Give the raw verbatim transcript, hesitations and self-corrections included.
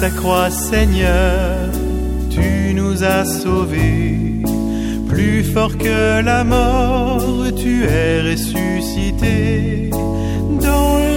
ta croix, Seigneur, tu nous as sauvés. Plus fort que la mort, tu es ressuscité. Dans